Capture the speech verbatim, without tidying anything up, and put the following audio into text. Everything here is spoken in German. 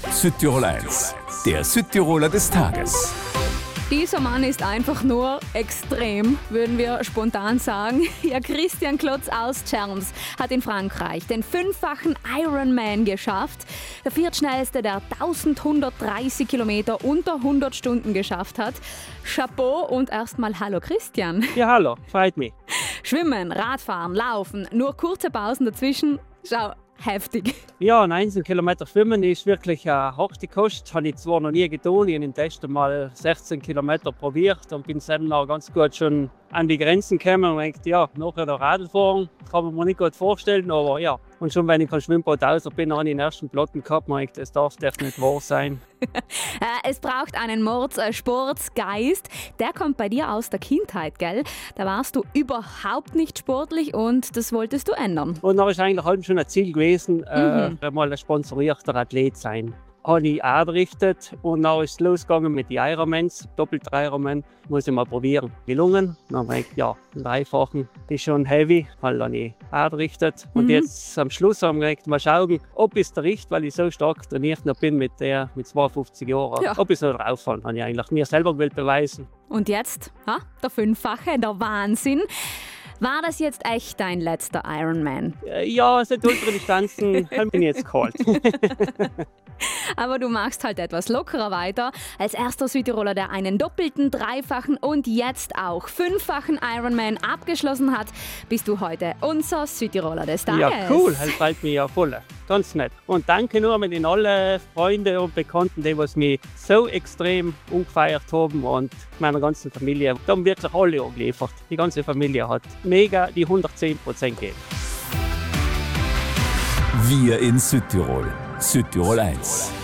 Südtirol eins, der Südtiroler des Tages. Dieser Mann ist einfach nur extrem, würden wir spontan sagen. Ja, Christian Klotz aus Tcherms hat in Frankreich den fünffachen Ironman geschafft. Der viertschnellste, der eintausendhundertdreißig Kilometer unter hundert Stunden geschafft hat. Chapeau und erstmal hallo Christian. Ja, hallo, freut mich. Schwimmen, Radfahren, Laufen, nur kurze Pausen dazwischen. Schau, heftig. Ja, neunzehn Kilometer schwimmen ist wirklich eine harte Kost. Habe ich zwar noch nie getan. Ich habe im Test mal sechzehn Kilometer probiert und bin dann auch ganz gut schon an die Grenzen gekommen und denke, ja, nachher der Radfahren kann man mir nicht gut vorstellen, aber ja. Und schon wenn ich kein Schwimmbad raus bin, habe ich den ersten Platten gehabt und denke, das darf doch nicht wahr sein. Es braucht einen Mordssportsgeist. Der kommt bei dir aus der Kindheit, gell? Da warst du überhaupt nicht sportlich und das wolltest du ändern. Und dann ist eigentlich halt schon ein Ziel gewesen, Mhm. äh, mal ein sponsorierter Athlet sein. Habe ich eingerichtet und dann ist es losgegangen mit den Ironmans, doppelt Ironman, muss ich mal probieren. Gelungen, dann habe ich gedacht, ja, einen dreifachen ist schon heavy, weil dann ich eingerichtet. Und Mhm. jetzt am Schluss haben wir gedacht, mal schauen, ob es der Richt, weil ich so stark trainiert noch bin mit der mit zweiundfünfzig Jahren, Ja. ob ich so drauf kann, habe ich eigentlich mir selber will beweisen. Und jetzt, ha, der Fünffache, der Wahnsinn. War das jetzt echt dein letzter Ironman? Äh, Ja, seit Ultradistanzen haben bin ich jetzt geholt. Aber du machst halt etwas lockerer weiter. Als erster Südtiroler, der einen doppelten, dreifachen und jetzt auch fünffachen Ironman abgeschlossen hat, bist du heute unser Südtiroler des Tages. Ja, cool, das freut mich ja voll. Ganz nett. Und danke nur mit den allen Freunden und Bekannten, die was mich so extrem umgefeiert haben und meiner ganzen Familie. Da haben wirklich alle angeliefert. Die ganze Familie hat mega die hundertzehn Prozent gegeben. Wir in Südtirol. Südtirol eins.